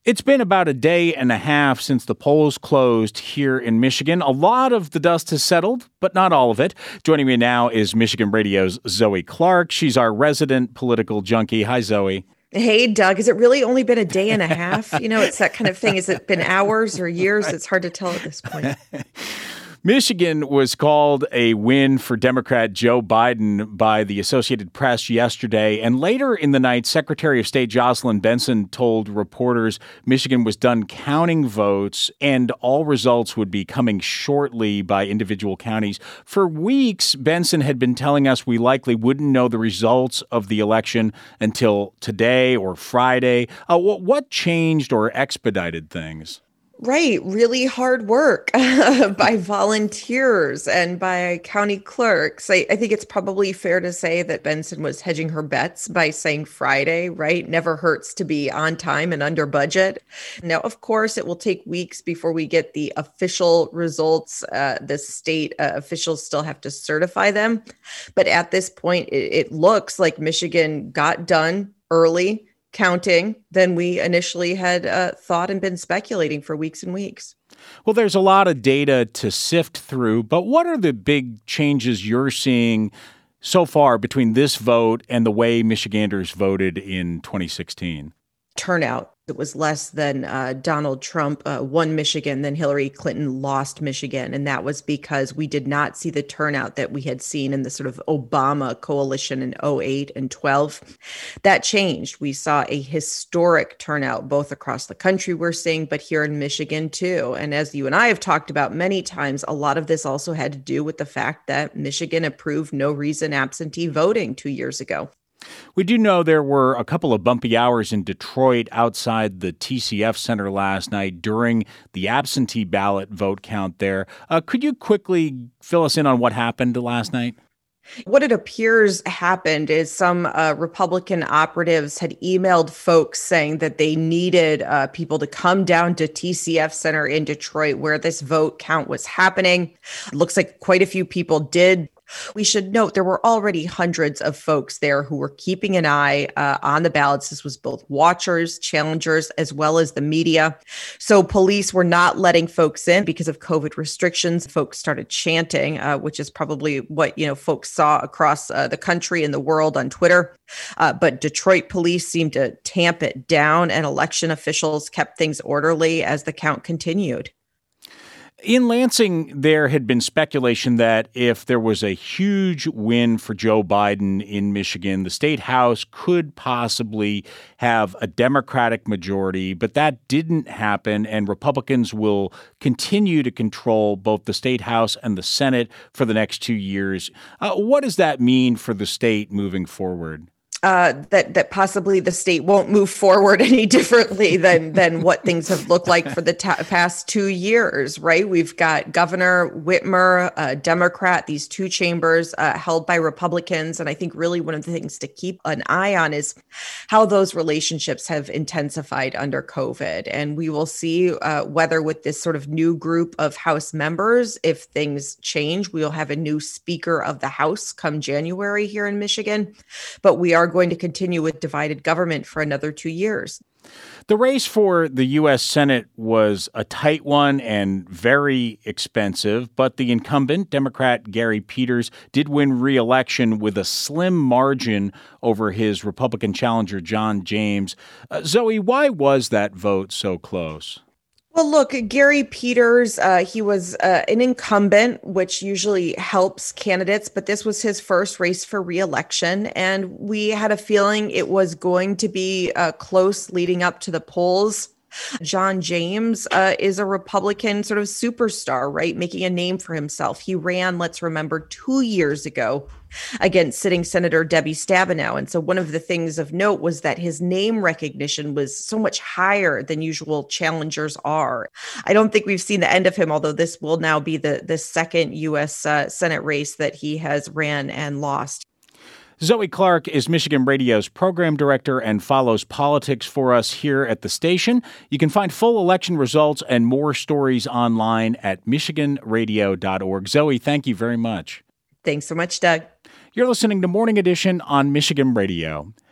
It's been about a day and a half since the polls closed here in Michigan. A lot of the dust has settled, but not all of it. Joining me now is Michigan Radio's Zoe Clark. She's our resident political junkie. Hi, Zoe. Hey, Doug. Has it really only been a day and a half? It's that kind of thing. Has it been hours or years? It's hard to tell at this point. Michigan was called a win for Democrat Joe Biden by the Associated Press yesterday. And later in the night, Secretary of State Jocelyn Benson told reporters Michigan was done counting votes and all results would be coming shortly by individual counties. For weeks, Benson had been telling us we likely wouldn't know the results of the election until today or Friday. What changed or expedited things? Right. Really hard work by volunteers and by county clerks. I think it's probably fair to say that Benson was hedging her bets by saying Friday, right? Never hurts to be on time and under budget. Now, of course, it will take weeks before we get the official results. The state officials still have to certify them. But at this point, it looks like Michigan got done early counting than we initially had thought and been speculating for weeks and weeks. Well, there's a lot of data to sift through, but what are the big changes you're seeing so far between this vote and the way Michiganders voted in 2016? Turnout. It was less than Donald Trump won Michigan, then Hillary Clinton lost Michigan. And that was because we did not see the turnout that we had seen in the sort of Obama coalition in 2008 and 12. That changed. We saw a historic turnout both across the country, we're seeing, but here in Michigan too. And as you and I have talked about many times, a lot of this also had to do with the fact that Michigan approved no reason absentee voting 2 years ago. We do know there were a couple of bumpy hours in Detroit outside the TCF Center last night during the absentee ballot vote count there. Could you quickly fill us in on what happened last night? What it appears happened is some Republican operatives had emailed folks saying that they needed people to come down to TCF Center in Detroit where this vote count was happening. It looks like quite a few people did. We should note there were already hundreds of folks there who were keeping an eye on the ballots. This was both watchers, challengers, as well as the media. So police were not letting folks in because of COVID restrictions. Folks started chanting, which is probably what folks saw across the country and the world on Twitter. But Detroit police seemed to tamp it down, and election officials kept things orderly as the count continued. In Lansing, there had been speculation that if there was a huge win for Joe Biden in Michigan, the state house could possibly have a Democratic majority, but that didn't happen, and Republicans will continue to control both the state house and the Senate for the next 2 years. What does that mean for the state moving forward? That possibly the state won't move forward any differently than what things have looked like for the past 2 years, right? We've got Governor Whitmer, a Democrat, these two chambers held by Republicans. And I think really one of the things to keep an eye on is how those relationships have intensified under COVID. And we will see whether with this sort of new group of House members, if things change, we'll have a new Speaker of the House come January here in Michigan. But we are going to continue with divided government for another 2 years. The race for the U.S. Senate was a tight one and very expensive, but the incumbent, Democrat Gary Peters, did win re-election with a slim margin over his Republican challenger, John James. Zoe, why was that vote so close? Well, look, Gary Peters, he was an incumbent, which usually helps candidates, but this was his first race for re-election. And we had a feeling it was going to be close leading up to the polls. John James is a Republican sort of superstar, right? Making a name for himself. He ran, let's remember, 2 years ago against sitting Senator Debbie Stabenow. And so one of the things of note was that his name recognition was so much higher than usual challengers are. I don't think we've seen the end of him, although this will now be the second U.S. Senate race that he has ran and lost. Zoe Clark is Michigan Radio's program director and follows politics for us here at the station. You can find full election results and more stories online at michiganradio.org. Zoe, thank you very much. Thanks so much, Doug. You're listening to Morning Edition on Michigan Radio.